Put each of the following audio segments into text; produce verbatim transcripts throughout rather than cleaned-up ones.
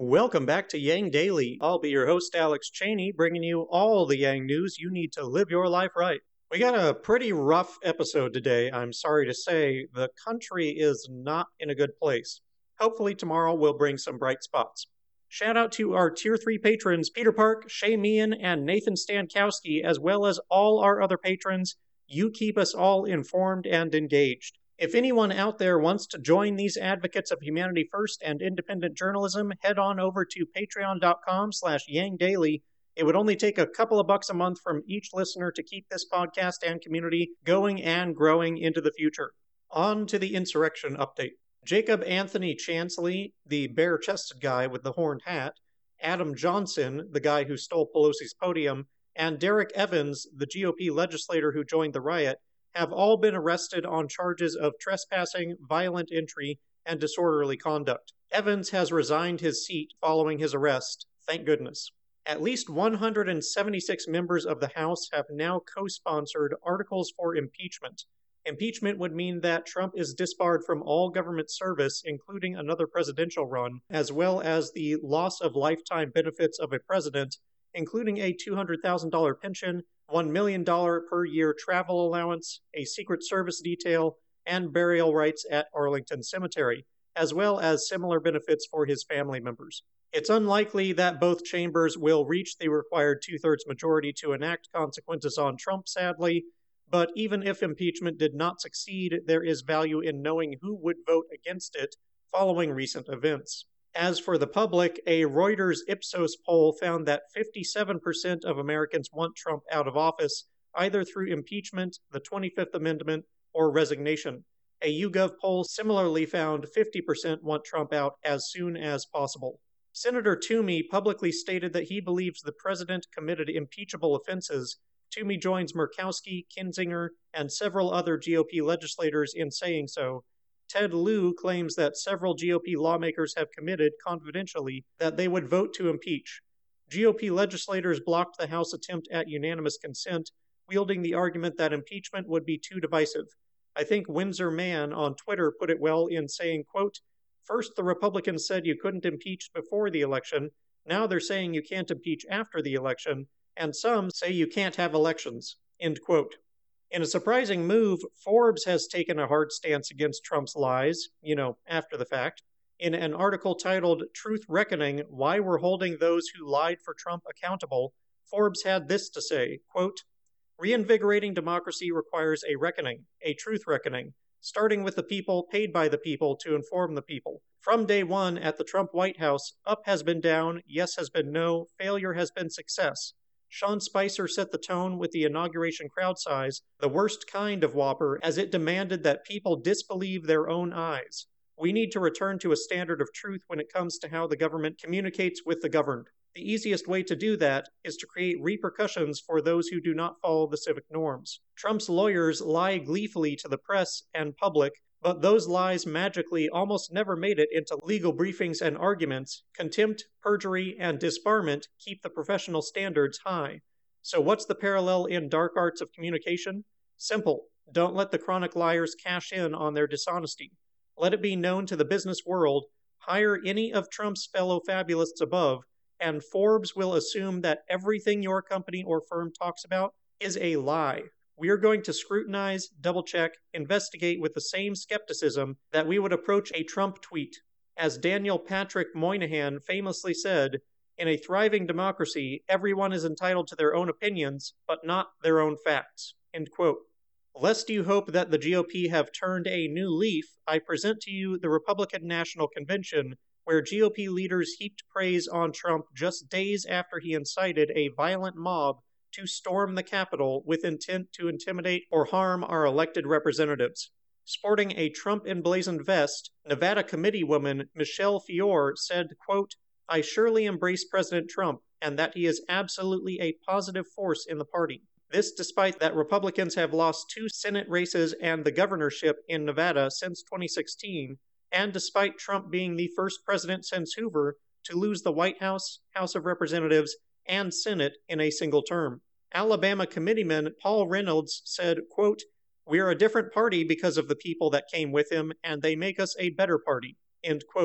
Welcome back to Yang Daily. I'll be your host, Alex Cheney, bringing you all the Yang news you need to live your life right. We got a pretty rough episode today. I'm sorry to say the country is not in a good place. Hopefully tomorrow will bring some bright spots. Shout out to our Tier three patrons, Peter Park, Shay Meehan, and Nathan Stankowski, as well as all our other patrons. You keep us all informed and engaged. If anyone out there wants to join these advocates of humanity first and independent journalism, head on over to patreon.com slash yangdaily. It would only take a couple of bucks a month from each listener to keep this podcast and community going and growing into the future. On to the insurrection update. Jacob Anthony Chansley, the bare-chested guy with the horned hat, Adam Johnson, the guy who stole Pelosi's podium, and Derek Evans, the G O P legislator who joined the riot, have all been arrested on charges of trespassing, violent entry, and disorderly conduct. Evans has resigned his seat following his arrest, thank goodness. At least one hundred seventy-six members of the House have now co-sponsored articles for impeachment. Impeachment would mean that Trump is disbarred from all government service, including another presidential run, as well as the loss of lifetime benefits of a president, including a two hundred thousand dollars pension, one million dollars per year travel allowance, a Secret Service detail, and burial rights at Arlington Cemetery, as well as similar benefits for his family members. It's unlikely that both chambers will reach the required two-thirds majority to enact consequences on Trump, sadly, but even if impeachment did not succeed, there is value in knowing who would vote against it following recent events. As for the public, a Reuters Ipsos poll found that fifty-seven percent of Americans want Trump out of office, either through impeachment, the twenty-fifth Amendment, or resignation. A YouGov poll similarly found fifty percent want Trump out as soon as possible. Senator Toomey publicly stated that he believes the president committed impeachable offenses. Toomey joins Murkowski, Kinzinger, and several other G O P legislators in saying so. Ted Lieu claims that several G O P lawmakers have committed, confidentially, that they would vote to impeach. G O P legislators blocked the House attempt at unanimous consent, wielding the argument that impeachment would be too divisive. I think Windsor Mann on Twitter put it well in saying, quote, "First the Republicans said you couldn't impeach before the election, now they're saying you can't impeach after the election, and some say you can't have elections," end quote. In a surprising move, Forbes has taken a hard stance against Trump's lies, you know, after the fact. In an article titled Truth Reckoning, Why We're Holding Those Who Lied for Trump Accountable, Forbes had this to say, quote, "Reinvigorating democracy requires a reckoning, a truth reckoning, starting with the people, paid by the people to inform the people. From day one at the Trump White House, up has been down, yes has been no, failure has been success. Sean Spicer set the tone with the inauguration crowd size, the worst kind of whopper, as it demanded that people disbelieve their own eyes. We need to return to a standard of truth when it comes to how the government communicates with the governed. The easiest way to do that is to create repercussions for those who do not follow the civic norms. Trump's lawyers lie gleefully to the press and public, but those lies magically almost never made it into legal briefings and arguments. Contempt, perjury, and disbarment keep the professional standards high. So what's the parallel in dark arts of communication? Simple. Don't let the chronic liars cash in on their dishonesty. Let it be known to the business world, hire any of Trump's fellow fabulists above, and Forbes will assume that everything your company or firm talks about is a lie. We are going to scrutinize, double-check, investigate with the same skepticism that we would approach a Trump tweet. As Daniel Patrick Moynihan famously said, in a thriving democracy, everyone is entitled to their own opinions, but not their own facts." End quote. Lest you hope that the G O P have turned a new leaf, I present to you the Republican National Convention, where G O P leaders heaped praise on Trump just days after he incited a violent mob to storm the Capitol with intent to intimidate or harm our elected representatives. Sporting a Trump-emblazoned vest, Nevada committeewoman Michelle Fiore said, quote, "I surely embrace President Trump and that he is absolutely a positive force in the party. This despite that Republicans have lost two Senate races and the governorship in Nevada since twenty sixteen, and despite Trump being the first president since Hoover to lose the White House, House of Representatives, and Senate in a single term." Alabama committeeman Paul Reynolds said, quote, "We are a different party because of the people that came with him, and they make us a better party," end quote.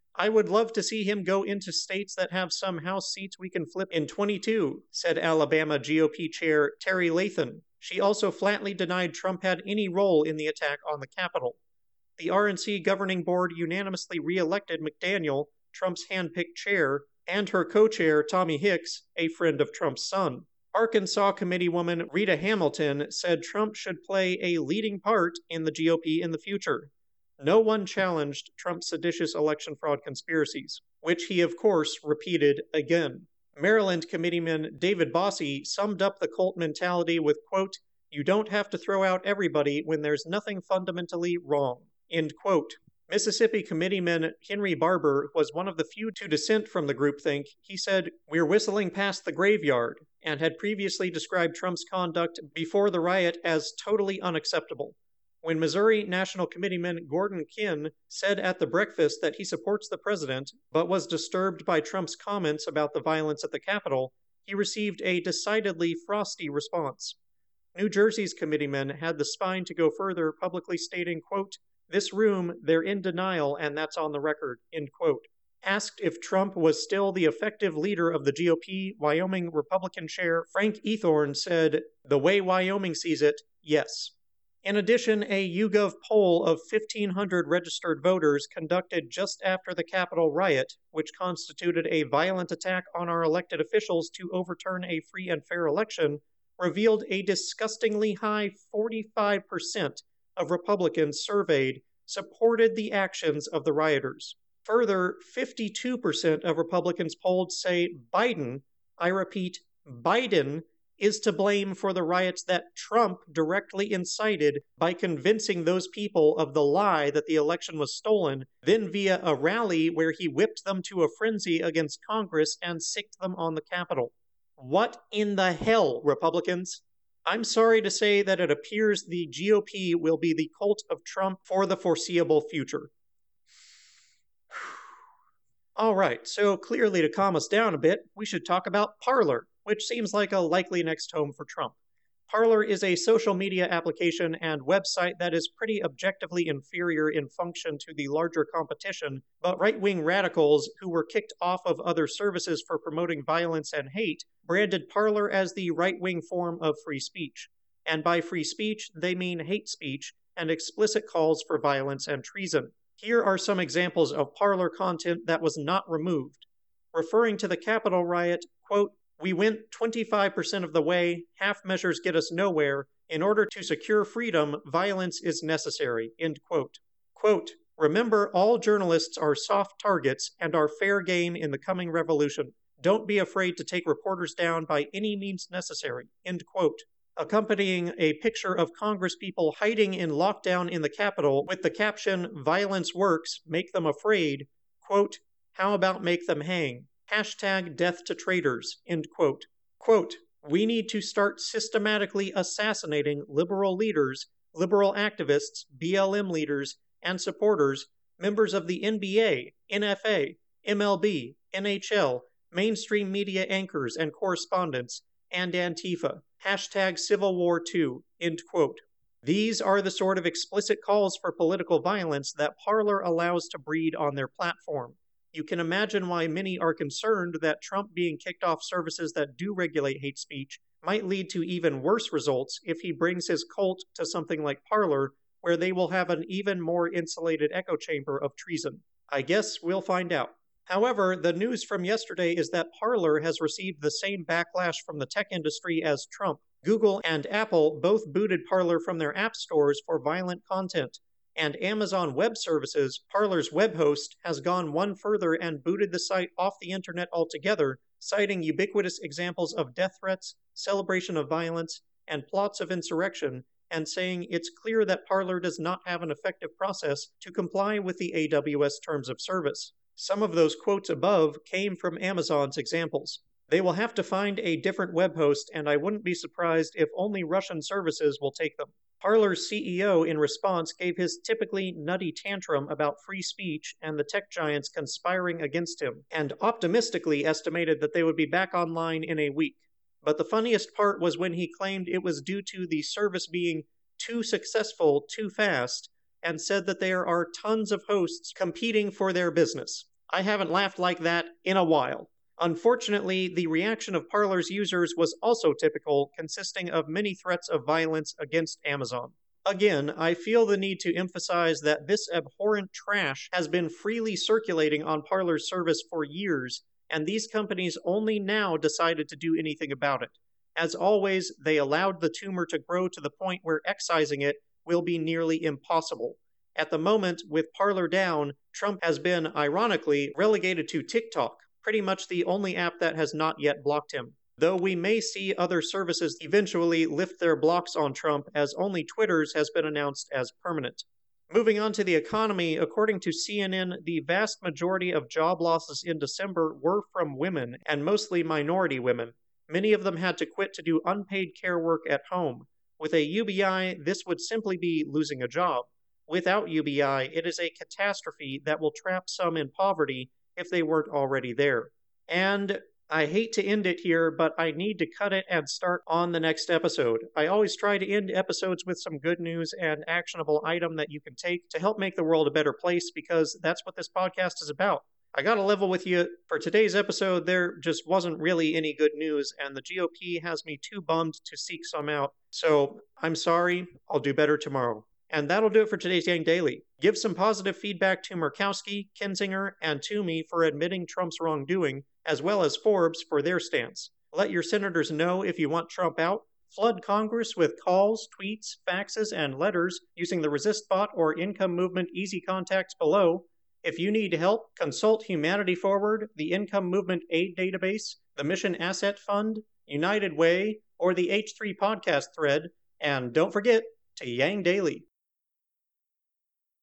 I would love to see him go into states that have some House seats we can flip in twenty-two, said Alabama G O P Chair Terry Lathan. She also flatly denied Trump had any role in the attack on the Capitol. The R N C governing board unanimously re-elected McDaniel, Trump's hand-picked chair, and her co-chair, Tommy Hicks, a friend of Trump's son. Arkansas Committeewoman Rita Hamilton said Trump should play a leading part in the G O P in the future. No one challenged Trump's seditious election fraud conspiracies, which he, of course, repeated again. Maryland Committeeman David Bossie summed up the cult mentality with, quote, "You don't have to throw out everybody when there's nothing fundamentally wrong," end quote. Mississippi Committeeman Henry Barber was one of the few to dissent from the groupthink. He said, "We're whistling past the graveyard," and had previously described Trump's conduct before the riot as totally unacceptable. When Missouri National Committeeman Gordon Kinn said at the breakfast that he supports the president, but was disturbed by Trump's comments about the violence at the Capitol, he received a decidedly frosty response. New Jersey's committeeman had the spine to go further, publicly stating, quote, "This room, they're in denial, and that's on the record," end quote. Asked if Trump was still the effective leader of the G O P, Wyoming Republican Chair Frank Ethorn said, "The way Wyoming sees it, yes." In addition, a YouGov poll of fifteen hundred registered voters conducted just after the Capitol riot, which constituted a violent attack on our elected officials to overturn a free and fair election, revealed a disgustingly high forty-five percent of Republicans surveyed supported the actions of the rioters. Further, fifty-two percent of Republicans polled say Biden, I repeat, Biden, is to blame for the riots that Trump directly incited by convincing those people of the lie that the election was stolen, then via a rally where he whipped them to a frenzy against Congress and sicked them on the Capitol. What in the hell, Republicans? I'm sorry to say that it appears the G O P will be the cult of Trump for the foreseeable future. All right, so clearly to calm us down a bit, we should talk about Parler, which seems like a likely next home for Trump. Parler is a social media application and website that is pretty objectively inferior in function to the larger competition, but right-wing radicals who were kicked off of other services for promoting violence and hate branded Parler as the right-wing form of free speech. And by free speech, they mean hate speech and explicit calls for violence and treason. Here are some examples of Parler content that was not removed. Referring to the Capitol riot, quote, "We went twenty-five percent of the way, half measures get us nowhere. In order to secure freedom, violence is necessary," end quote. Quote, "Remember, all journalists are soft targets and are fair game in the coming revolution. Don't be afraid to take reporters down by any means necessary," end quote. Accompanying a picture of congresspeople hiding in lockdown in the Capitol with the caption, "Violence works, make them afraid," quote, "How about make them hang? Hashtag death to traitors," end quote. Quote, "We need to start systematically assassinating liberal leaders, liberal activists, B L M leaders, and supporters, members of the N B A, N F A, M L B, N H L, mainstream media anchors and correspondents, and Antifa. Hashtag Civil War two," end quote. These are the sort of explicit calls for political violence that Parler allows to breed on their platform. You can imagine why many are concerned that Trump being kicked off services that do regulate hate speech might lead to even worse results if he brings his cult to something like Parler, where they will have an even more insulated echo chamber of treason. I guess we'll find out. However, the news from yesterday is that Parler has received the same backlash from the tech industry as Trump. Google and Apple both booted Parler from their app stores for violent content, and Amazon Web Services, Parler's web host, has gone one further and booted the site off the internet altogether, citing ubiquitous examples of death threats, celebration of violence, and plots of insurrection, and saying it's clear that Parler does not have an effective process to comply with the A W S terms of service. Some of those quotes above came from Amazon's examples. They will have to find a different web host, and I wouldn't be surprised if only Russian services will take them. Parler's C E O, in response, gave his typically nutty tantrum about free speech and the tech giants conspiring against him, and optimistically estimated that they would be back online in a week. But the funniest part was when he claimed it was due to the service being too successful too fast, and said that there are tons of hosts competing for their business. I haven't laughed like that in a while. Unfortunately, the reaction of Parler's users was also typical, consisting of many threats of violence against Amazon. Again, I feel the need to emphasize that this abhorrent trash has been freely circulating on Parler's service for years, and these companies only now decided to do anything about it. As always, they allowed the tumor to grow to the point where excising it will be nearly impossible. At the moment, with Parler down, Trump has been, ironically, relegated to TikTok, pretty much the only app that has not yet blocked him. Though we may see other services eventually lift their blocks on Trump, as only Twitter's has been announced as permanent. Moving on to the economy, according to C N N, the vast majority of job losses in December were from women, and mostly minority women. Many of them had to quit to do unpaid care work at home. With a U B I, this would simply be losing a job. Without U B I, it is a catastrophe that will trap some in poverty if they weren't already there. And I hate to end it here, but I need to cut it and start on the next episode. I always try to end episodes with some good news and actionable item that you can take to help make the world a better place, because that's what this podcast is about. I gotta level with you, for today's episode, there just wasn't really any good news, and the G O P has me too bummed to seek some out. So, I'm sorry, I'll do better tomorrow. And that'll do it for today's Yang Daily. Give some positive feedback to Murkowski, Kinzinger, and Toomey for admitting Trump's wrongdoing, as well as Forbes for their stance. Let your senators know if you want Trump out. Flood Congress with calls, tweets, faxes, and letters using the ResistBot or Income Movement Easy Contacts below. If you need help, consult Humanity Forward, the Income Movement Aid Database, the Mission Asset Fund, United Way, or the H three podcast thread. And don't forget to Yang Daily.